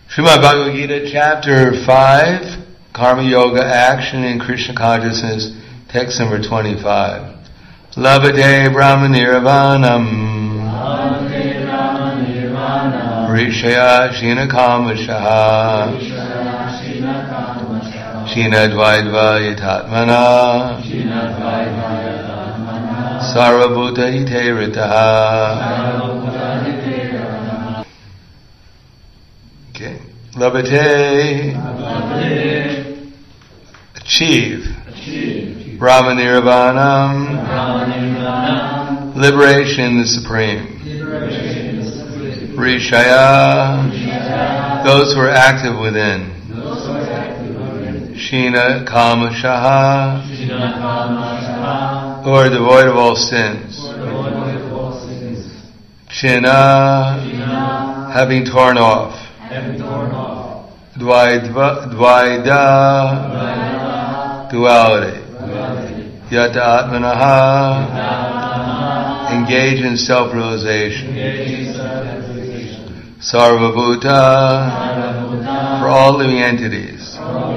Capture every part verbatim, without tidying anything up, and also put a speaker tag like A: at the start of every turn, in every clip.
A: Srimad Bhagavad Gita, Chapter five, Karma Yoga, Action in Krishna Consciousness, text number twenty-five. Labhate Brahmanirvanam Rishaya Shina Kamashaha Shina Dvaidva Yatatmana Sarvabhuta Hite Ritaha. Okay. Labhate. Achieve. Achieve. Brahmanirvanam. Liberation the Supreme. Rishaya. Those who are active within. Shina Kamashaha. Who are devoid of all sins. China. Having torn off. Dvaida, Dvaida, duality. Yata Atmanaha, engage in self-realization. Sarvabhuta, for all living entities.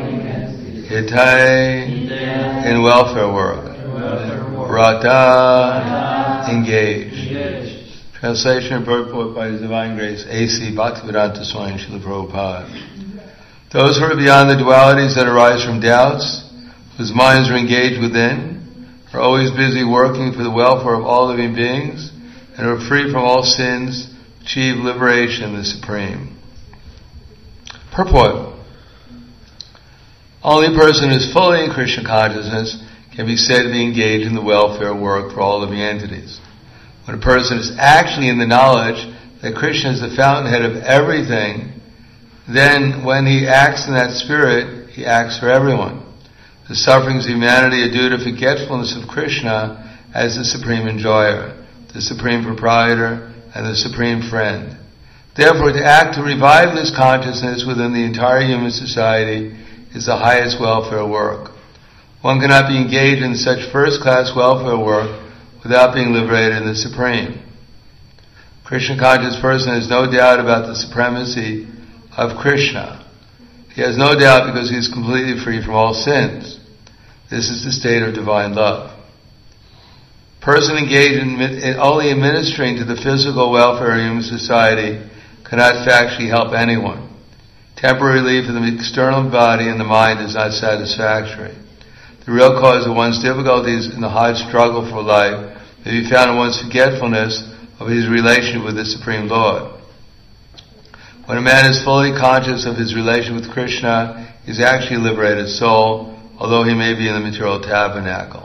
A: Hitai, in welfare work. Rata, engage. Translation and purport by His Divine Grace, A C Bhaktivedanta Swami Srila Prabhupada. Those who are beyond the dualities that arise from doubts, whose minds are engaged within, are always busy working for the welfare of all living beings, and are free from all sins, achieve liberation, the Supreme. Purport. Only a person who is fully in Krishna consciousness can be said to be engaged in the welfare work for all living entities. When a person is actually in the knowledge that Krishna is the fountainhead of everything, then when he acts in that spirit, he acts for everyone. The sufferings of humanity are due to forgetfulness of Krishna as the supreme enjoyer, the supreme proprietor, and the supreme friend. Therefore, to act to revive this consciousness within the entire human society is the highest welfare work. One cannot be engaged in such first-class welfare work without being liberated in the Supreme. Krishna conscious person has no doubt about the supremacy of Krishna. He has no doubt because he is completely free from all sins. This is the state of divine love. Person engaged in, in only administering to the physical welfare of human society cannot factually help anyone. Temporary relief of the external body and the mind is not satisfactory. The real cause of one's difficulties in the hard struggle for life may be found in one's forgetfulness of his relationship with the Supreme Lord. When a man is fully conscious of his relation with Krishna, he is actually a liberated soul, although he may be in the material tabernacle.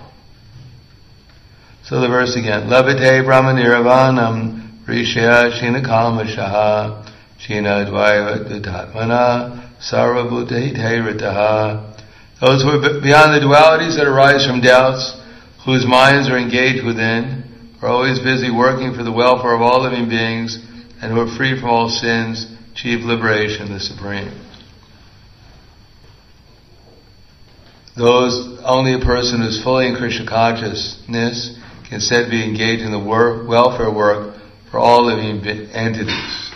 A: So the verse again. Labhate Brahmanirvanam Rishaya Shina Kamashaha Shina Dvaida Tatmana Sarvabhuta Hite Ritaha. Those who are beyond the dualities that arise from doubts, whose minds are engaged within, are always busy working for the welfare of all living beings, and who are free from all sins, achieve liberation, the Supreme. Those, only a person who is fully in Krishna consciousness can said to be engaged in the work, welfare work for all living entities.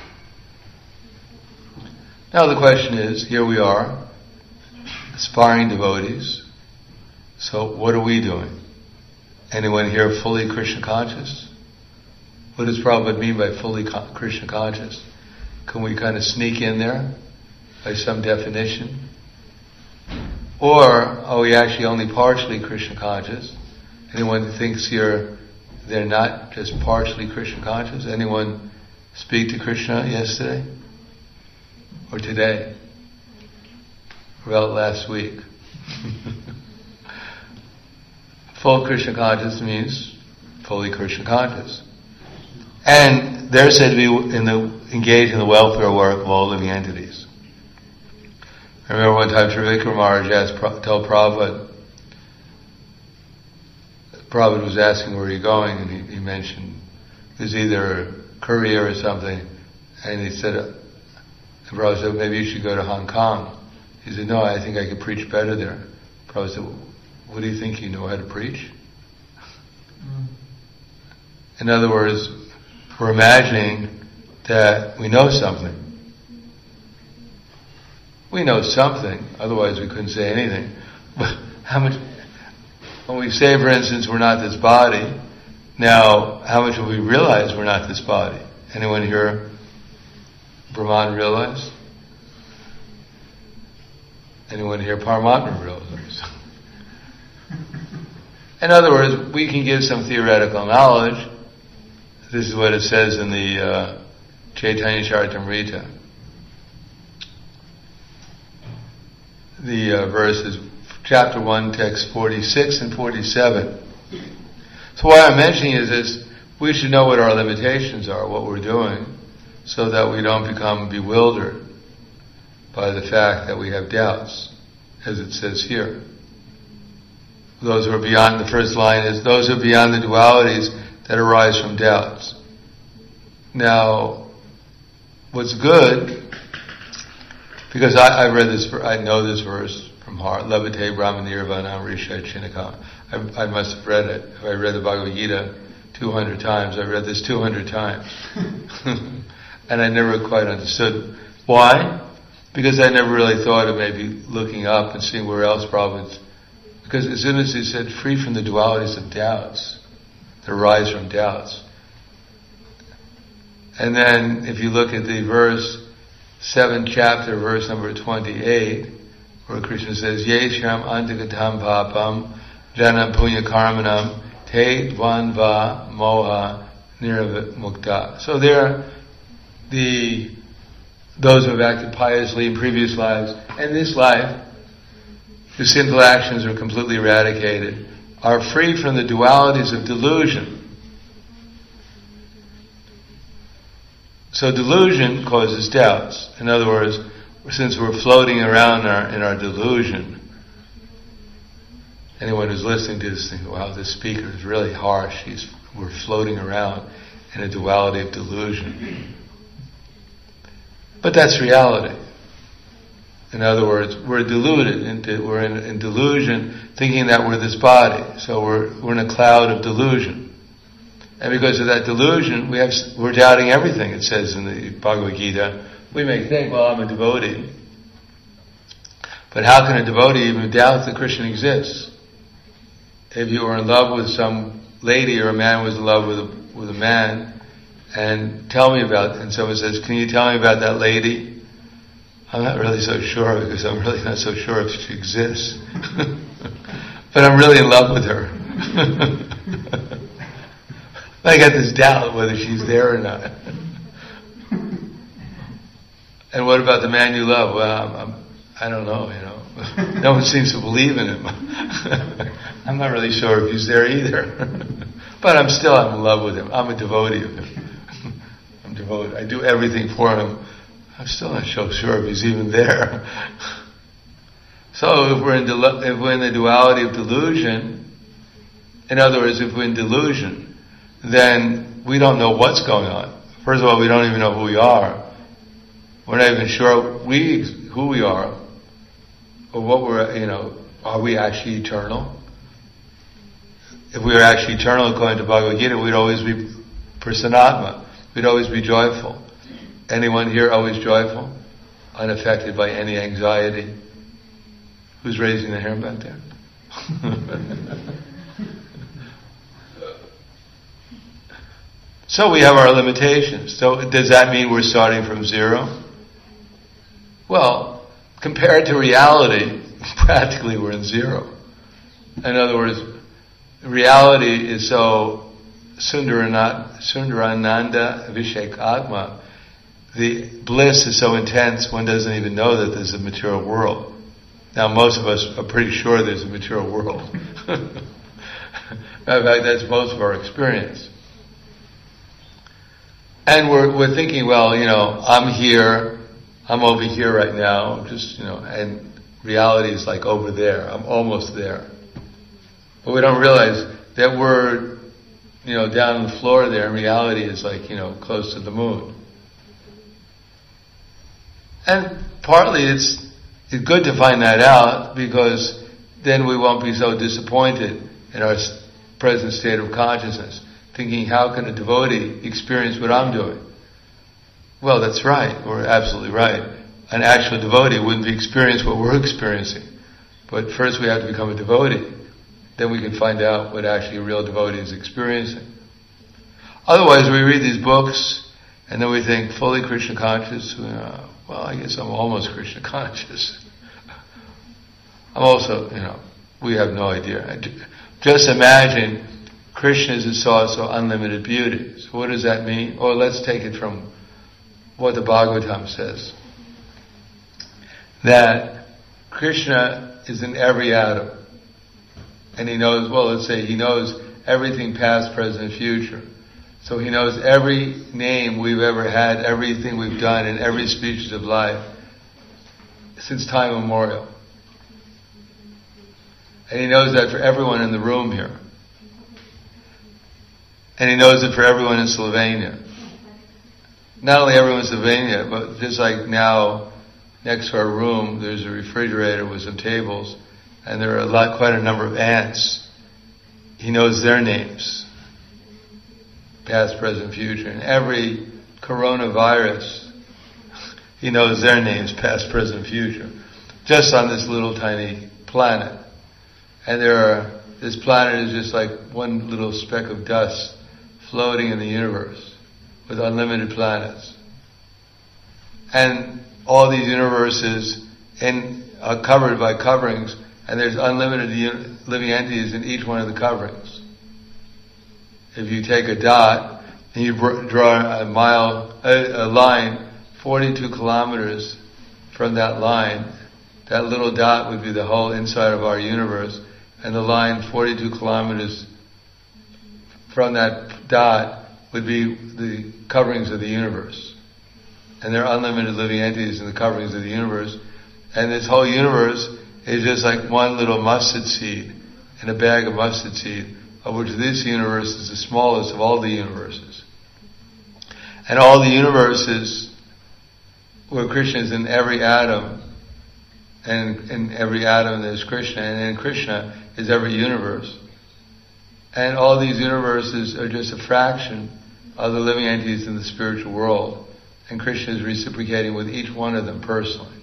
A: Now the question is, here we are, aspiring devotees. So what are we doing? Anyone here fully Krishna conscious? What does Prabhupada mean by fully Krishna conscious? Can we kind of sneak in there by some definition? Or are we actually only partially Krishna conscious? Anyone who thinks here they're not just partially Krishna conscious? Anyone speak to Krishna yesterday? Or today? Well, last week. Full Krishna conscious means fully Krishna conscious. And they're said to be in the, engaged in the welfare work of all living entities. I remember one time Trivikram Maharaj asked, told Prabhupada, Prabhupada was asking where you're going, and he, he mentioned it was either Korea or something, and he said, and Prabhupada said, maybe you should go to Hong Kong. He said, no, I think I could preach better there. Prabhupada said, what do you think, you know how to preach? Mm. In other words, we're imagining that we know something. We know something, otherwise we couldn't say anything. But how much, when we say, for instance, we're not this body, now, how much have we realized we're not this body? Anyone here, Brahman realized? Anyone here, Paramatma realized? In other words, we can give some theoretical knowledge. This is what it says in the uh, Chaitanya Charitamrita. The uh, verses, chapter one, text forty-six and forty-seven. So why I'm mentioning is this, we should know what our limitations are, what we're doing, so that we don't become bewildered by the fact that we have doubts, as it says here. Those who are beyond, the first line is, those who are beyond the dualities that arise from doubts. Now, what's good, because I, I read this, I know this verse from heart, Levite Brahmanirvanam Risha Chinaka. I, I must have read it. I read the Bhagavad Gita two hundred times. I read this two hundred times. And I never quite understood. Why? Because I never really thought of maybe looking up and seeing where else Prabhupada. Because as soon as he said, free from the dualities of doubts, that arise from doubts. And then if you look at the verse, seventh chapter, verse number twenty-eight, where Krishna says, Yesham antagatam papam janam punya karmanam te dvanva moha niravimukta. So there, the those who have acted piously in previous lives and this life, whose sinful actions are completely eradicated, are free from the dualities of delusion. So delusion causes doubts. In other words, since we're floating around in our, in our delusion, anyone who's listening to this thinks, wow, this speaker is really harsh. He's, we're floating around in a duality of delusion. But that's reality. In other words, we're deluded into, we're in, in delusion thinking that we're this body. So we're, we're in a cloud of delusion. And because of that delusion, we have, we're doubting everything. It says in the Bhagavad Gita, we may think, well, I'm a devotee. But how can a devotee even doubt that Krishna exists? If you were in love with some lady, or a man was in love with a, with a man, and tell me about it, and someone says, can you tell me about that lady? I'm not really so sure, because I'm really not so sure if she exists. But I'm really in love with her. I got this doubt whether she's there or not. And what about the man you love? Well, I'm, I'm, I don't know, you know. No one seems to believe in him. I'm not really sure if he's there either. But I'm still I'm in love with him. I'm a devotee of him. I'm devoted. I do everything for him. I'm still not so sure if he's even there. So if we're in del- if we're in the duality of delusion, in other words, if we're in delusion, then we don't know what's going on. First of all, we don't even know who we are. We're not even sure we who we are, or what we're, you know, are we actually eternal? If we were actually eternal according to Bhagavad Gita, we'd always be prasanatma. We'd always be joyful. Anyone here always joyful? Unaffected by any anxiety? Who's raising their hand back there? So we have our limitations. So does that mean we're starting from zero? Well, compared to reality, practically we're in zero. In other words, reality is so sundarananda, sundarananda vishek agma. The bliss is so intense, one doesn't even know that there's a material world. Now, most of us are pretty sure there's a material world. In fact, that's most of our experience. And we're we're thinking, well, you know, I'm here, I'm over here right now, just, you know, and reality is like over there. I'm almost there. But we don't realize that we're, you know, down on the floor there, and reality is like, you know, close to the moon. And partly it's it's good to find that out, because then we won't be so disappointed in our present state of consciousness, thinking, how can a devotee experience what I'm doing? Well, that's right. We're absolutely right. an actual devotee wouldn't experience what we're experiencing. But first we have to become a devotee. Then we can find out what actually a real devotee is experiencing. Otherwise, we read these books, and then we think, fully Krishna conscious, you know, well, I guess I'm almost Krishna conscious. I'm also, you know, we have no idea. Just imagine Krishna is a source of unlimited beauty. So what does that mean? Or let's take it from what the Bhagavatam says. That Krishna is in every atom. And he knows, well, let's say he knows everything past, present, and future. So he knows every name we've ever had, everything we've done in every species of life since time immemorial. And he knows that for everyone in the room here. And he knows it for everyone in Slovenia. Not only everyone in Slovenia, but just like now, next to our room, there's a refrigerator with some tables, and there are a lot, quite a number of ants. He knows their names, past, present, future. And every coronavirus, he knows their names, past, present, future. Just on this little tiny planet. And there are, this planet is just like one little speck of dust floating in the universe with unlimited planets. And all these universes in, are covered by coverings, and there's unlimited un- living entities in each one of the coverings. If you take a dot and you br- draw a mile, a, a line forty-two kilometers from that line, that little dot would be the whole inside of our universe, and the line forty-two kilometers from that dot would be the coverings of the universe. And there are unlimited living entities in the coverings of the universe. And this whole universe is just like one little mustard seed in a bag of mustard seed, of which this universe is the smallest of all the universes. And all the universes where Krishna is in every atom, and in every atom there's Krishna, and in Krishna is every universe. And all these universes are just a fraction of the living entities in the spiritual world. And Krishna is reciprocating with each one of them personally.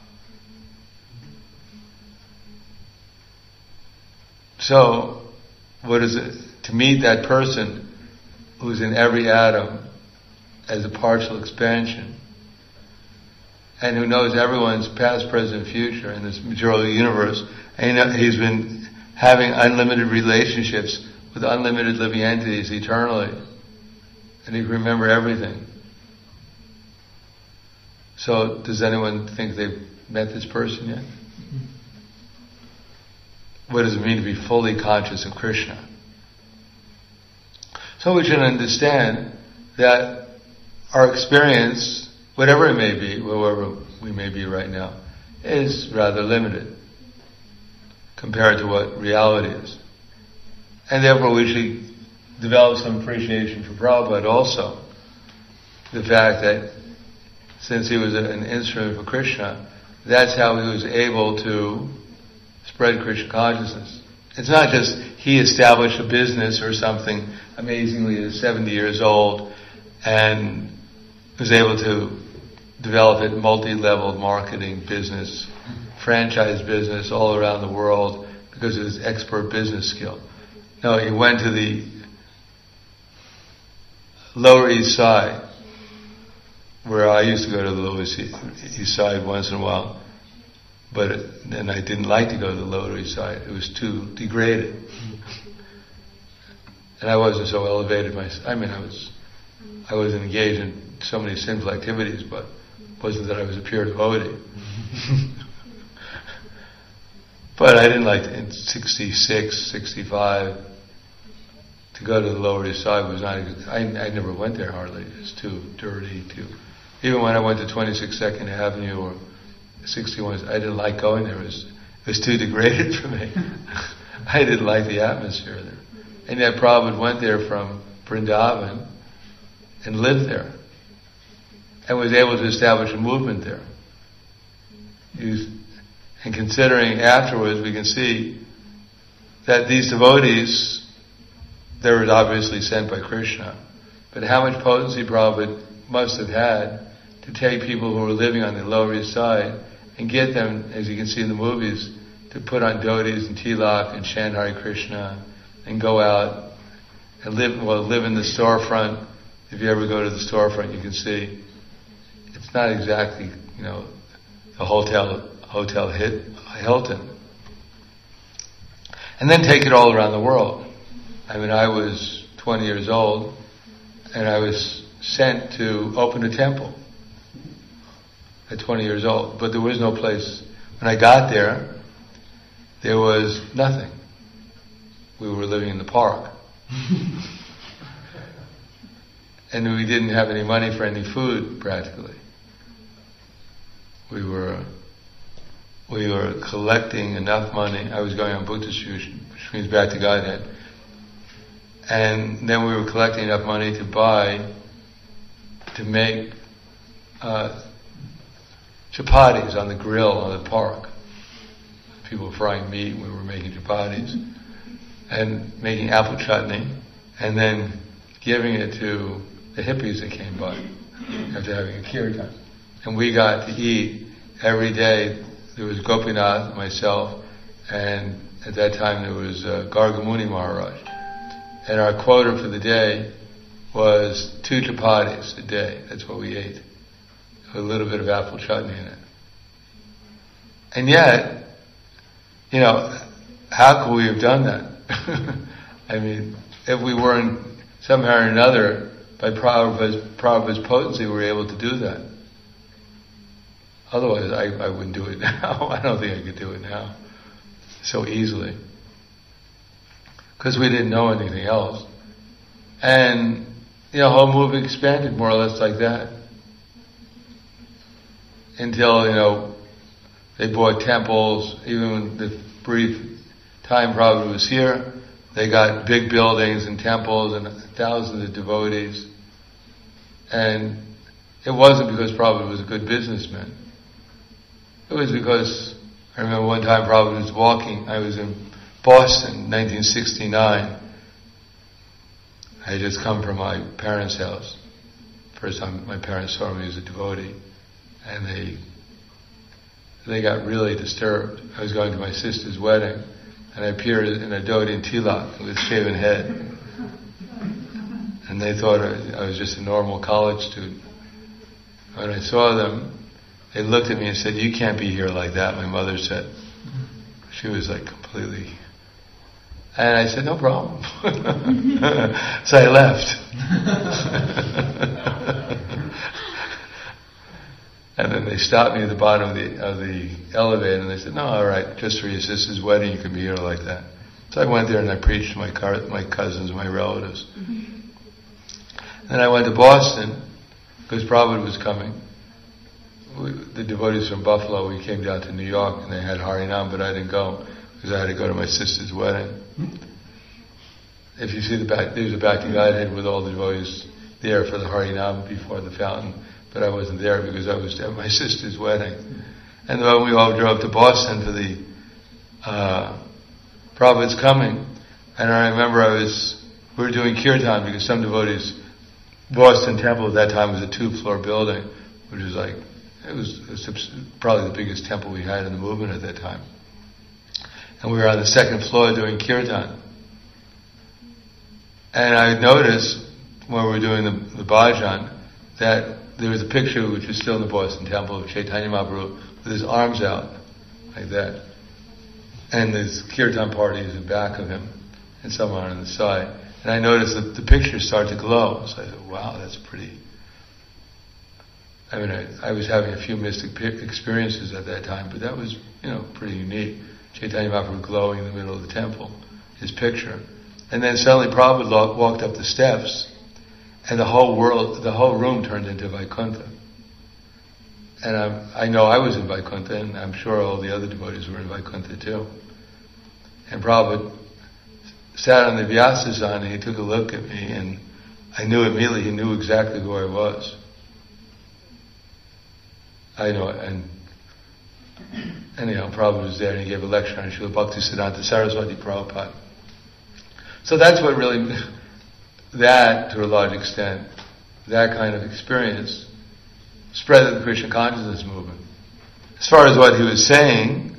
A: So, what is it? To meet that person who's in every atom as a partial expansion, and who knows everyone's past, present, future in this material universe, and he's been having unlimited relationships with unlimited living entities eternally. And he can remember everything. So, does anyone think they've met this person yet? What does it mean to be fully conscious of Krishna? So we should understand that our experience, whatever it may be, wherever we may be right now, is rather limited compared to what reality is. And therefore we should develop some appreciation for Prabhupada also. The fact that since he was an instrument for Krishna, that's how he was able to spread Krishna consciousness. It's not just he established a business or something amazingly at seventy years old and was able to develop it multi-level marketing business, franchise business all around the world because of his expert business skill. No, he went to the Lower East Side, where I used to go to the Lower East Side once in a while, but then I didn't like to go to the Lower East Side. It was too degraded. And I wasn't so elevated myself. I mean, I was, I wasn't engaged in so many sinful activities, but it wasn't that I was a pure devotee. But I didn't like to, in sixty-six, sixty-five, to go to the Lower East Side was not a good, I, I never went there hardly. It was too dirty, too, even when I went to twenty-six Second Avenue or sixty-one, I didn't like going there. It was, it was too degraded for me. I didn't like the atmosphere there. And yet Prabhupada went there from Vrindavan and lived there and was able to establish a movement there. He was, and considering afterwards, we can see that these devotees, they were obviously sent by Krishna, but how much potency Prabhupada must have had to to take people who were living on the Lower East Side and get them, as you can see in the movies, to put on dhotis and tilak and chant Hare Krishna and go out and live, well, live in the storefront. If you ever go to the storefront, you can see it's not exactly, you know, the hotel, hotel hit, Hilton. And then take it all around the world. I mean, I was twenty years old, and I was sent to open a temple at twenty years old. But there was no place. When I got there, there was nothing. We were living in the park. And we didn't have any money for any food, practically. We were we were collecting enough money. I was going on Bhakti Fusion, which means back to Godhead. And then we were collecting enough money to buy, to make uh, chapatis on the grill on the park. People were frying meat, we were making chapatis. And making apple chutney, and then giving it to the hippies that came by after having a kirtan. And we got to eat every day. There was Gopinath, myself, and at that time there was uh, Gargamuni Maharaj. And our quota for the day was two chapatis a day. That's what we ate. With a little bit of apple chutney in it. And yet, you know, how could we have done that? I mean, if we weren't somehow or another, by Prabhupada's, Prabhupada's potency, we were able to do that. Otherwise, I, I wouldn't do it now. I don't think I could do it now so easily. Because we didn't know anything else. And, you know, the whole movement expanded more or less like that. Until, you know, they bought temples, even the brief time Prabhupada was here, they got big buildings and temples and thousands of devotees. And it wasn't because Prabhupada was a good businessman. It was because, I remember one time Prabhupada was walking, I was in Boston, nineteen sixty-nine. I had just come from my parents' house. First time my parents saw me as a devotee. And they, they got really disturbed. I was going to my sister's wedding. And I appeared in a dhoti and tilak with shaven head. And they thought I was just a normal college student. When I saw them, they looked at me and said, "You can't be here like that," my mother said. She was like completely... And I said, "No problem." So I left. And then they stopped me at the bottom of the of the elevator, and they said, "No, all right, just for your sister's wedding, you can be here like that." So I went there and I preached to my car, my cousins, my relatives. Mm-hmm. Then I went to Boston because Prabhupada was coming. We, the devotees from Buffalo, we came down to New York, and they had Harinam, but I didn't go because I had to go to my sister's wedding. Mm-hmm. If you see the back, there's a back to Godhead with all the devotees there for the Harinam before the fountain. But I wasn't there because I was at my sister's wedding. And then we all drove to Boston for the uh, Prabhupada's coming. And I remember I was, we were doing kirtan because some devotees, Boston Temple at that time was a two-floor building, which was like, it was, it was probably the biggest temple we had in the movement at that time. And we were on the second floor doing kirtan. And I noticed when we were doing the, the bhajan that there was a picture which was still in the Boston Temple of Chaitanya Mahaprabhu with his arms out like that. And there's kirtan parties in back of him and someone on the side. And I noticed that the pictures started to glow. So I said, wow, that's pretty... I mean, I, I was having a few mystic experiences at that time, but that was, you know, pretty unique. Chaitanya Mahaprabhu glowing in the middle of the temple, his picture. And then suddenly Prabhupada walked up the steps, and the whole world, the whole room turned into Vaikuntha. And I'm, I know I was in Vaikuntha, and I'm sure all the other devotees were in Vaikuntha too. And Prabhupada sat on the Vyasasana, and he took a look at me, and I knew immediately he knew exactly who I was. I know, and anyhow, Prabhupada was there, and he gave a lecture on Srila Bhaktisiddhanta Saraswati Prabhupada. So that's what really... That, to a large extent, that kind of experience spread of the Krishna consciousness movement. As far as what he was saying,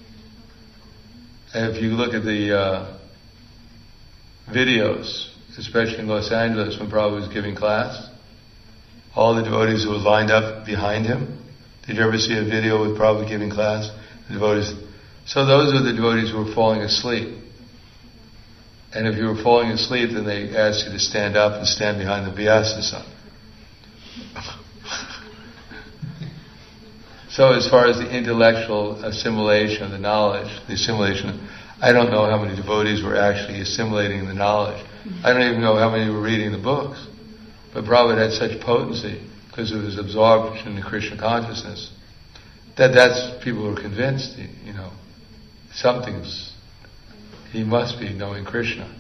A: if you look at the uh, videos, especially in Los Angeles when Prabhupada was giving class, all the devotees who were lined up behind him. Did you ever see a video with Prabhupada giving class? The devotees. So those are the devotees who were falling asleep. And if you were falling asleep, then they asked you to stand up and stand behind the Vyasasana. So as far as the intellectual assimilation of the knowledge, the assimilation, I don't know how many devotees were actually assimilating the knowledge. I don't even know how many were reading the books. But Prabhupada had such potency because of his absorption in the Krishna consciousness that that's, people were convinced, you know, something's, he must be knowing Krishna.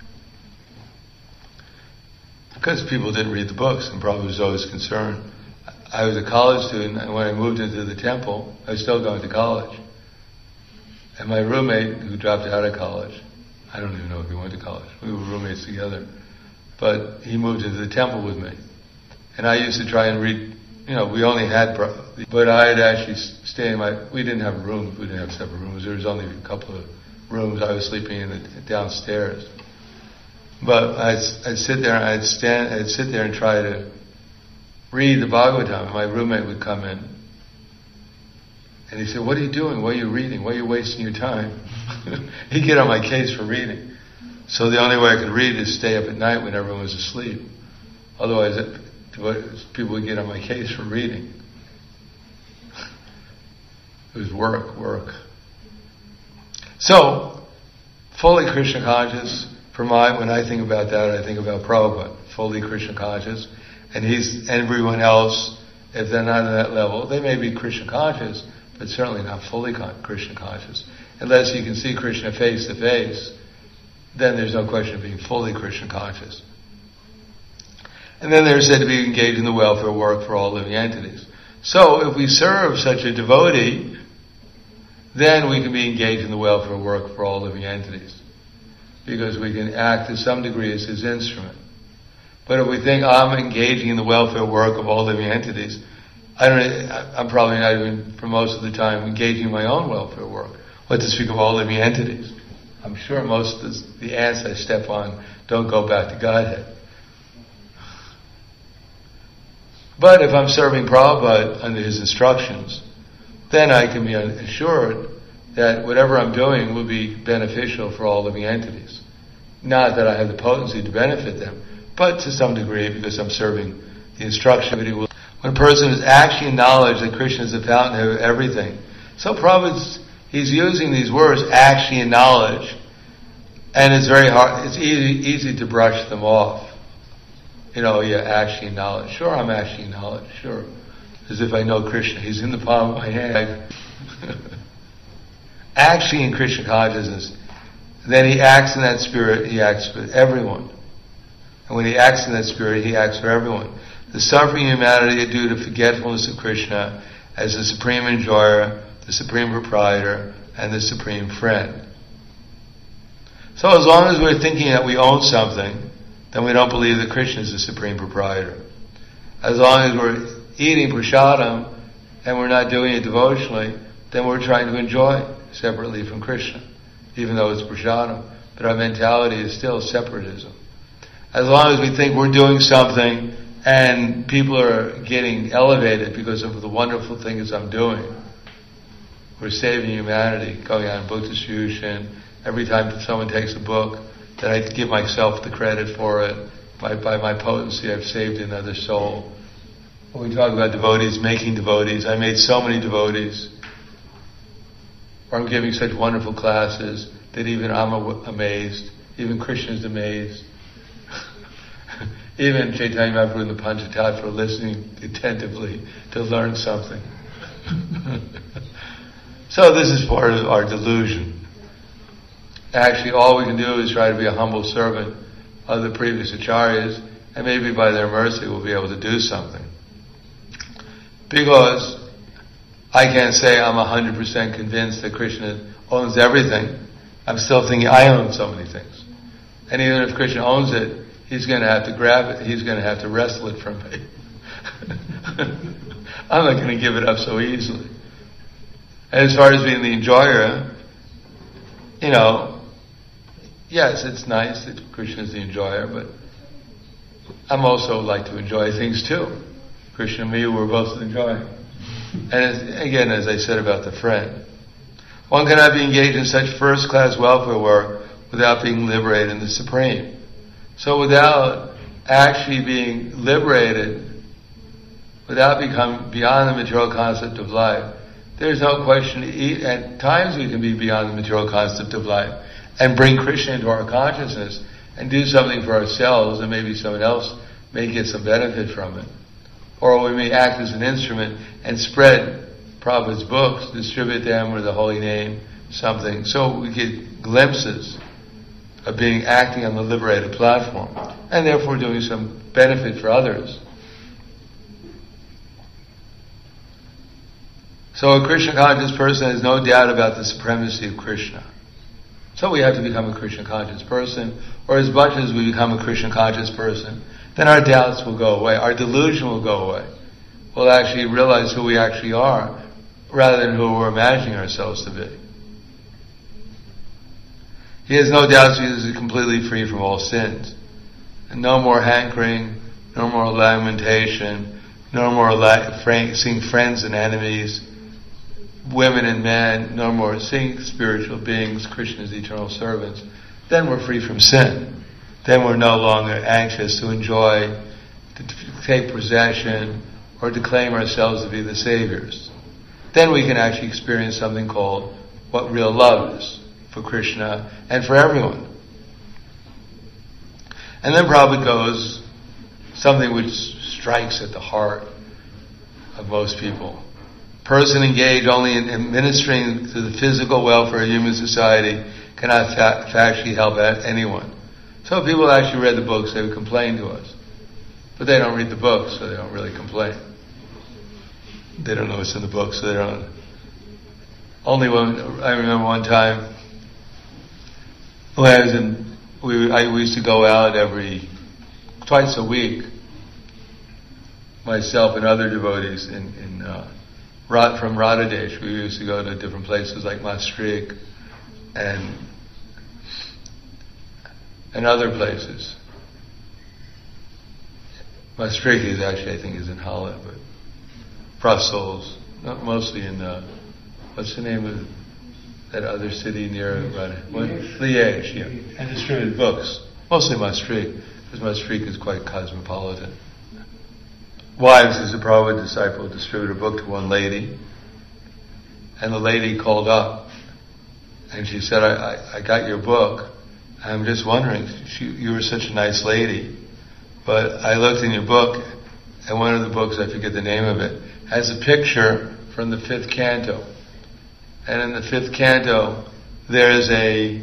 A: Because people didn't read the books, and Prabhupada was always concerned. I was a college student, and when I moved into the temple, I was still going to college. And my roommate, who dropped out of college, I don't even know if he went to college, we were roommates together, but he moved into the temple with me. And I used to try and read, you know, we only had, but I had actually stayed in my, we didn't have rooms, we didn't have separate rooms, there was only a couple of rooms, I was sleeping in the downstairs. But I'd, I'd sit there, I'd stand, I'd sit there and try to read the Bhagavatam, and my roommate would come in, and he said, "What are you doing? What are you reading? Why are you wasting your time?" He'd get on my case for reading. So the only way I could read is stay up at night when everyone was asleep. Otherwise, it, people would get on my case for reading. It was work, work. So, fully Krishna conscious, for my, when I think about that, I think about Prabhupada, fully Krishna conscious. And he's, everyone else, if they're not at that level, they may be Krishna conscious, but certainly not fully con- Krishna conscious. Unless you can see Krishna face to face, then there's no question of being fully Krishna conscious. And then they're said to be engaged in the welfare work for all living entities. So if we serve such a devotee, then we can be engaged in the welfare work for all living entities. Because we can act to some degree as his instrument. But if we think I'm engaging in the welfare work of all living entities, I don't, I'm probably not even, for most of the time, engaging in my own welfare work. What to speak of all living entities? I'm sure most of the, the ants I step on don't go back to Godhead. But if I'm serving Prabhupada under his instructions, then I can be assured that whatever I'm doing will be beneficial for all living entities. Not that I have the potency to benefit them, but to some degree because I'm serving the instruction. When a person is actually in knowledge that Krishna is the fountainhead of everything. So Prabhupada's, he's using these words, actually in knowledge, and it's very hard, it's easy, easy to brush them off. You know, yeah, actually in knowledge. Sure, I'm actually in knowledge, sure. As if I know Krishna, he's in the palm of my hand. Actually in Krishna consciousness, then he acts in that spirit, he acts with everyone. And when he acts in that spirit, he acts for everyone. The suffering humanity are due to forgetfulness of Krishna as the supreme enjoyer, the supreme proprietor, and the supreme friend. So as long as we're thinking that we own something, then we don't believe that Krishna is the supreme proprietor. As long as we're eating prasadam and we're not doing it devotionally, then we're trying to enjoy separately from Krishna, even though it's prasadam. But our mentality is still separatism. As long as we think we're doing something and people are getting elevated because of the wonderful things I'm doing, we're saving humanity, going on book distribution. Every time someone takes a book, that I give myself the credit for it. By, by my potency, I've saved another soul. When we talk about devotees, making devotees, I made so many devotees. Or I'm giving such wonderful classes that even I'm amazed. Even Krishna's amazed. Even Chaitanya Mahaprabhu and the Panchatattva are listening attentively to learn something. So this is part of our delusion. Actually, all we can do is try to be a humble servant of the previous acharyas, and maybe by their mercy we'll be able to do something. Because I can't say I'm one hundred percent convinced that Krishna owns everything. I'm still thinking I own so many things. And even if Krishna owns it, he's going to have to grab it. He's going to have to wrestle it from me. I'm not going to give it up so easily. And as far as being the enjoyer, you know, yes, it's nice that Krishna is the enjoyer, but I'm also like to enjoy things too. Krishna and me, we're both enjoying. And as, again, as I said about the friend, one cannot be engaged in such first-class welfare work without being liberated in the Supreme. So without actually being liberated, without becoming beyond the material concept of life, there's no question. At times we can be beyond the material concept of life and bring Krishna into our consciousness and do something for ourselves, and maybe someone else may get some benefit from it. Or we may act as an instrument and spread Prabhupada's books, distribute them or the holy name, something. So we get glimpses of being acting on the liberated platform, and therefore doing some benefit for others. So a Krishna conscious person has no doubt about the supremacy of Krishna. So we have to become a Krishna conscious person, or as much as we become a Krishna conscious person, then our doubts will go away, our delusion will go away. We'll actually realize who we actually are, rather than who we're imagining ourselves to be. He has no doubts because he is completely free from all sins. And no more hankering, no more lamentation, no more la- fr- seeing friends and enemies, women and men, no more seeing spiritual beings, Krishna's eternal servants. Then we're free from sin. Then we're no longer anxious to enjoy, to take possession, or to claim ourselves to be the saviors. Then we can actually experience something called what real love is for Krishna and for everyone. And then Prabhupada goes, something which strikes at the heart of most people. Person engaged only in administering to the physical welfare of human society cannot fa- factually help anyone. So people actually read the books, they would complain to us. But they don't read the books, so they don't really complain. They don't know what's in the book, so they don't. Only when, I remember one time, when I was in, we, I, we used to go out every, twice a week, myself and other devotees in, in uh, from Radhadesh. We used to go to different places like Maastricht and and other places. Maastricht is actually, I think, is in Holland, but Brussels, not mostly in, uh, what's the name of that other city near Radhadesh? Liège. Liège, yeah. And distributed books. Mostly Maastricht, because Maastricht is quite cosmopolitan. Wives, as a Prabhupada disciple, distributed a book to one lady, and the lady called up, and she said, I, I, I got your book. I'm just wondering, she, you were such a nice lady, but I looked in your book, and one of the books, I forget the name of it, has a picture from the fifth canto. And in the fifth canto, there is a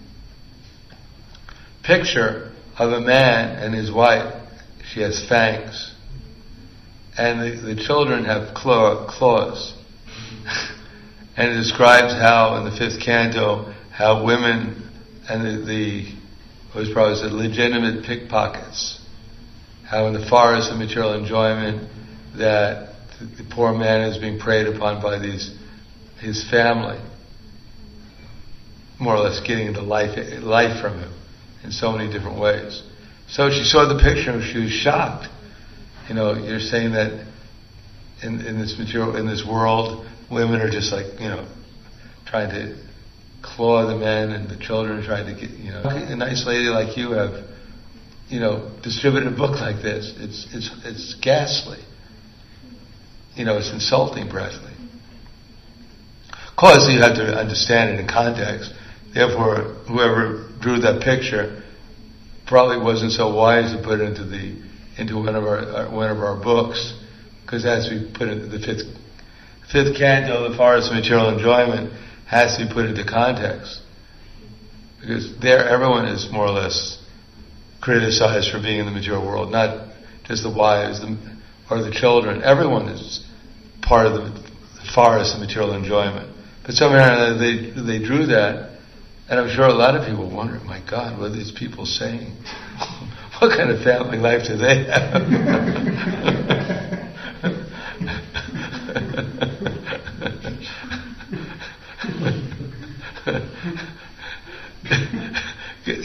A: picture of a man and his wife. She has fangs. And the, the children have claw, claws. And it describes how, in the fifth canto, how women and the, the what was probably said, legitimate pickpockets, how in the forest of material enjoyment that the, the poor man is being preyed upon by these his family, more or less getting the life life from him in so many different ways. So she saw the picture and she was shocked. You know, you're saying that in, in this material, in this world, women are just like, you know, trying to claw the men, and the children are trying to get, you know, a nice lady like you have, you know, distributed a book like this. It's it's it's ghastly. You know, it's insulting, practically. Of course, you have to understand it in context. Therefore, whoever drew that picture probably wasn't so wise to put it into the into one of our, our one of our books, because as we put into the fifth fifth canto, the forest of material enjoyment, has to be put into context, because there everyone is more or less criticized for being in the material world, not just the wives the, or the children. Everyone is part of the forest of material enjoyment. But somehow they they drew that, and I'm sure a lot of people wonder, my God, what are these people saying? What kind of family life do they have?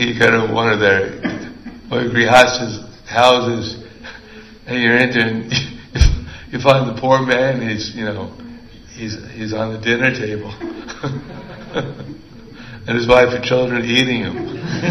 A: you go to one of their one of Grihastha's houses, and you're into, and you find the poor man. He's, you know, he's he's on the dinner table, and his wife and children eating him.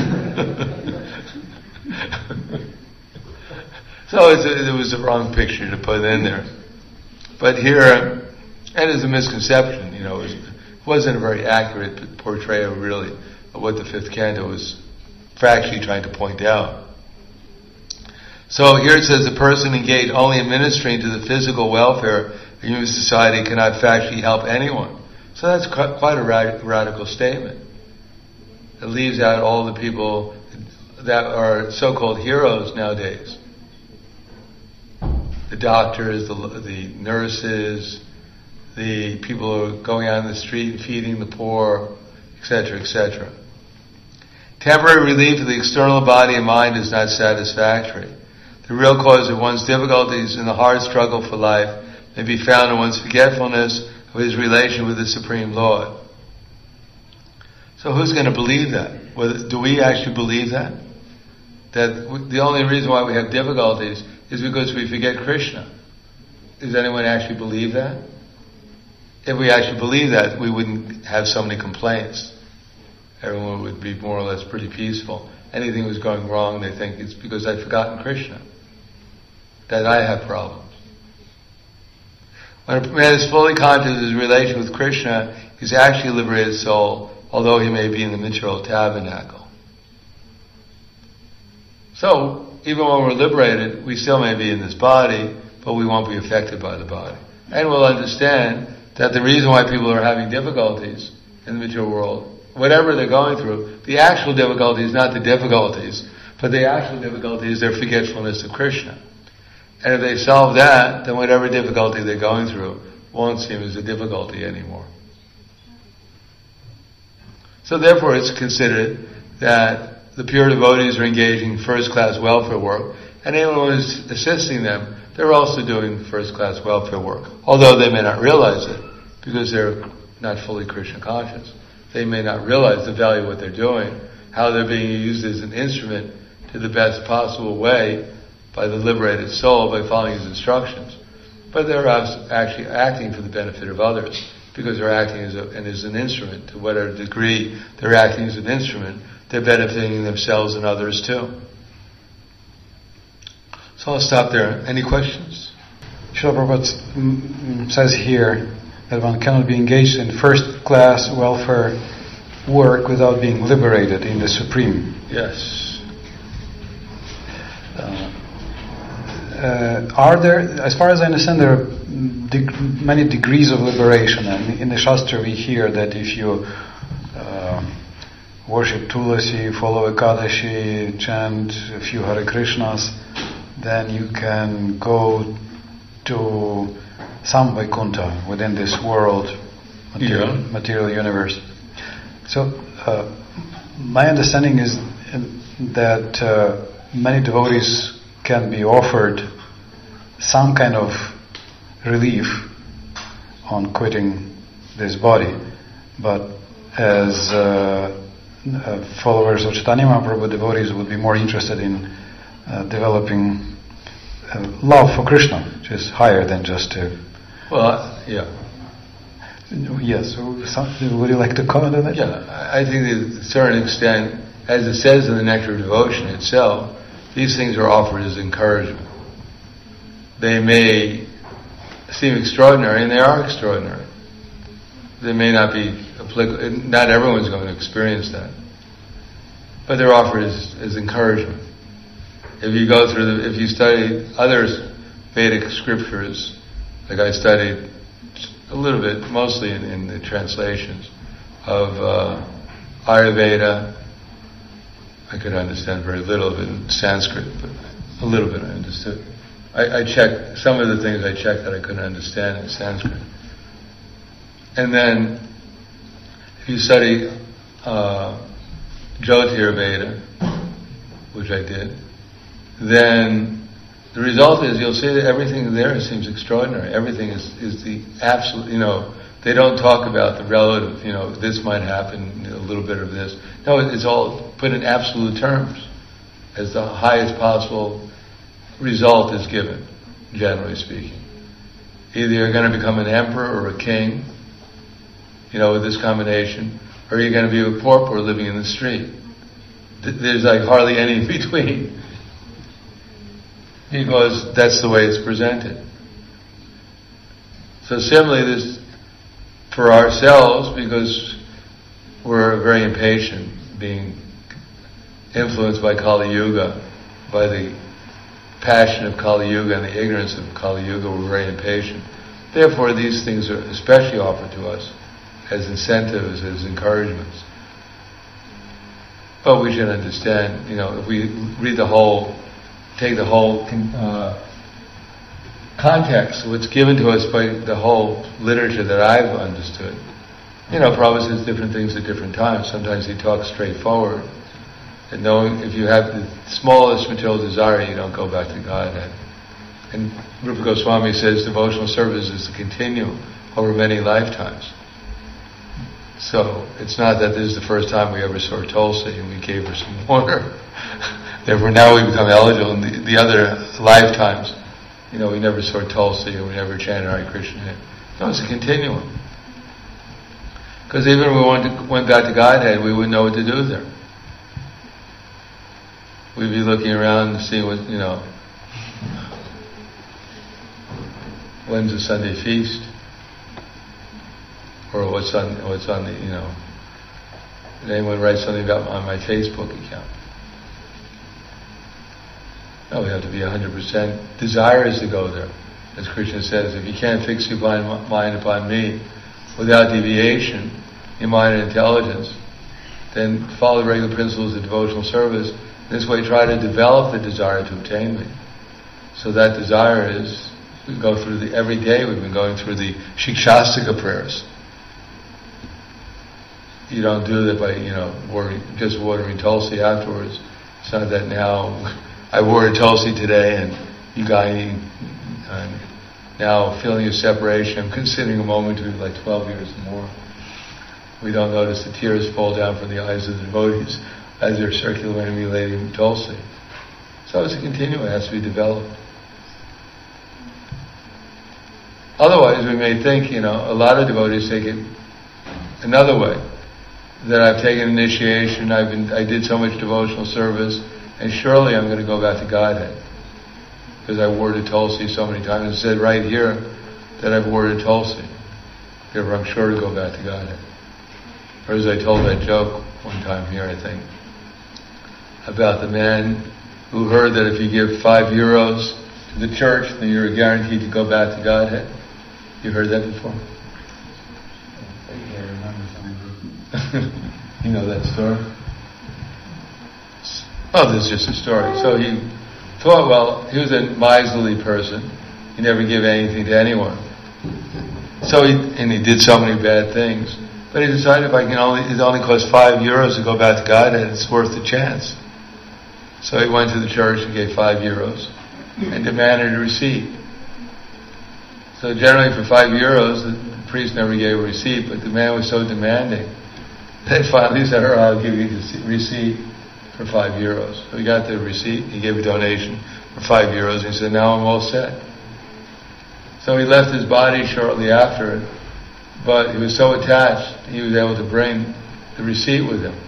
A: So it's a, it was the wrong picture to put in there. But here, and it's a misconception, you know, it, was, it wasn't a very accurate portrayal, really, of what the fifth canto was factually trying to point out. So here it says, a person engaged only in ministering to the physical welfare of human society cannot factually help anyone. So that's quite a rad- radical statement. It leaves out all the people that are so-called heroes nowadays. The doctors, the, the nurses, the people who are going out in the street and feeding the poor, et cetera, et cetera. Temporary relief of the external body and mind is not satisfactory. The real cause of one's difficulties in the hard struggle for life may be found in one's forgetfulness of his relation with the Supreme Lord. So who's going to believe that? Whether, do we actually believe that? That the only reason why we have difficulties is because we forget Krishna. Does anyone actually believe that? If we actually believe that, we wouldn't have so many complaints. Everyone would be more or less pretty peaceful. Anything was going wrong, they think it's because I've forgotten Krishna, that I have problems. When a man is fully conscious of his relation with Krishna, he's actually a liberated soul, although he may be in the material tabernacle. So, even when we're liberated, we still may be in this body, but we won't be affected by the body. And we'll understand that the reason why people are having difficulties in the material world, whatever they're going through, the actual difficulty is not the difficulties, but the actual difficulty is their forgetfulness of Krishna. And if they solve that, then whatever difficulty they're going through won't seem as a difficulty anymore. So therefore it's considered that the pure devotees are engaging in first-class welfare work, and anyone who's assisting them, they're also doing first-class welfare work, although they may not realize it, because they're not fully Krishna conscious. They may not realize the value of what they're doing, how they're being used as an instrument to the best possible way by the liberated soul by following his instructions. But they're actually acting for the benefit of others, because they're acting as, a, and as an instrument. To whatever degree they're acting as an instrument, they're benefiting themselves and others too. So I'll stop there. Any questions?
B: Srila Prabhupada says here that one cannot be engaged in first-class welfare work without being liberated in the Supreme.
A: Yes.
B: Uh, uh, are there, as far as I understand, there are deg- many degrees of liberation, and in the Shastra we hear that if you uh, worship Tulasi, follow Ekadashi, chant a few Hare Krishnas, then you can go to some Vaikuntha within this world, material,
A: yeah.
B: material universe. So, uh, my understanding is that uh, many devotees can be offered some kind of relief on quitting this body, but as uh, uh, followers of Chaitanya Mahaprabhu, devotees would be more interested in uh, developing uh, love for Krishna, which is higher than just a...
A: Well, yeah.
B: Yes, so some, would you like to comment on that?
A: Yeah, I think that to a certain extent, as it says in the Nectar of Devotion itself, these things are offered as encouragement. They may seem extraordinary, and they are extraordinary. They may not be applicable, not everyone's going to experience that. But they're offered as, as encouragement. If you go through the, if you study other Vedic scriptures, like I studied a little bit, mostly in, in the translations of uh, Ayurveda. I could understand very little of it in Sanskrit, but a little bit I understood. I, I checked, some of the things I checked that I couldn't understand in Sanskrit. And then, if you study uh, Jyotirveda, which I did, then the result is you'll see that everything there seems extraordinary. Everything is, is the absolute, you know, They don't talk about the relative, you know, this might happen, a little bit of this. No, it's all put in absolute terms, as the highest possible result is given, generally speaking. Either you're going to become an emperor or a king, you know, with this combination, or you're going to be a pauper living in the street. There's like hardly any in between. Because that's the way it's presented. So similarly, this, for ourselves, because we're very impatient, being influenced by Kali Yuga, by the passion of Kali Yuga and the ignorance of Kali Yuga, we're very impatient. Therefore, these things are especially offered to us as incentives, as encouragements. But we should understand, you know, if we read the whole, take the whole uh, context, what's given to us by the whole literature that I've understood. You know, Prabhupada says different things at different times. Sometimes he talks straightforward. And knowing if you have the smallest material desire, you don't go back to Godhead. And Rupa Goswami says devotional service is to continue over many lifetimes. So it's not that this is the first time we ever saw Tulsi and we gave her some water. Therefore now we become eligible in the, the other lifetimes. You know, we never saw Tulsi and we never chanted Hare Krishna. No, it's a continuum. Because even if we went, to, went back to Godhead, we wouldn't know what to do there. We'd be looking around to see what, you know, when's the Sunday feast? Or what's on, what's on the, you know, did anyone write something about on my Facebook account? No, we have to be one hundred percent desirous to go there. As Krishna says, if you can't fix your mind upon me without deviation, your mind and intelligence, then follow the regular principles of devotional service. This way try to develop the desire to obtain me. So that desire is, we go through the, every day we've been going through the Shikshastika prayers. You don't do that by, you know, watering, just watering Tulsi afterwards. It's not that now I watered Tulsi today and you got I'm now feeling a separation. I'm considering a moment to be like twelve years or more. We don't notice the tears fall down from the eyes of the devotees as they're circulating Tulsi. So it's a continuum, it has to be developed. Otherwise we may think, you know, a lot of devotees take it another way. That I've taken initiation, I've been, I did so much devotional service, and surely I'm going to go back to Godhead. Because I worded Tulsi so many times. It said right here that I've worded Tulsi. Therefore I'm sure to go back to Godhead. Or as I told that joke one time here, I think, about the man who heard that if you give five euros to the church, then you're guaranteed to go back to Godhead. You heard that before? You know that story? Oh, this is just a story. So he thought, well, he was a miserly person. He never gave anything to anyone. So he, and he did so many bad things. But he decided if I can only, it only costs five euros to go back to Godhead, it's worth the chance. So he went to the church and gave five euros and demanded a receipt. So generally for five euros, the priest never gave a receipt, but the man was so demanding that finally he said, all right, I'll give you the receipt for five euros. So he got the receipt, he gave a donation for five euros, and he said, now I'm all set. So he left his body shortly after it, but he was so attached, he was able to bring the receipt with him.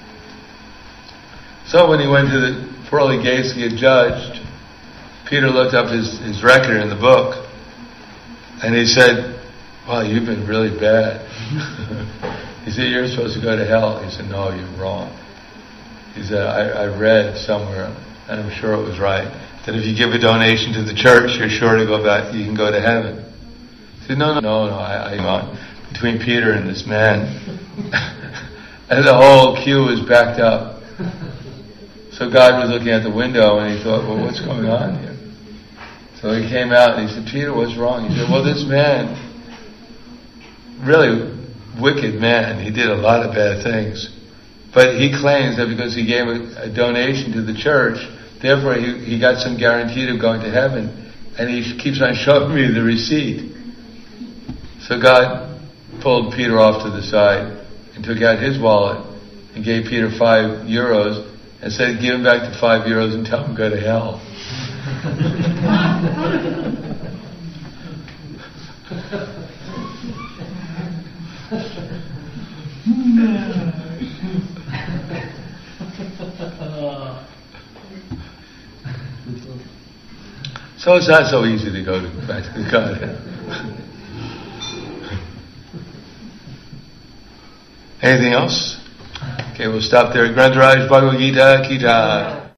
A: So when he went to the pearly gates to get judged, Peter looked up his, his record in the book, and he said, wow, you've been really bad. He said, you're supposed to go to hell. He said, no, you're wrong. He said, I, I read somewhere, and I'm sure it was right, that if you give a donation to the church, you're sure to go back, you can go to heaven. He said, no, no, no, no, I, I on between Peter and this man. And the whole queue was backed up. So God was looking at the window, and he thought, well, what's going on here? So he came out, and he said, Peter, what's wrong? He said, well, this man, really wicked man, he did a lot of bad things. But he claims that because he gave a, a donation to the church, therefore he, he got some guarantee of going to heaven. And he keeps on showing me the receipt. So God pulled Peter off to the side and took out his wallet and gave Peter five euros and said, give him back the five euros and tell him to go to hell. So it's not so easy to go to, back to the Godhead. Anything else? Okay, we'll stop there. Grantaraj Bhagavad Gita, Kita.